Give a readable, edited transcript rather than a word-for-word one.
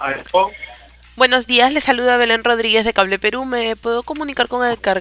iPhone. Buenos días, le saluda Belén Rodríguez de Cable Perú. ¿Me puedo comunicar con el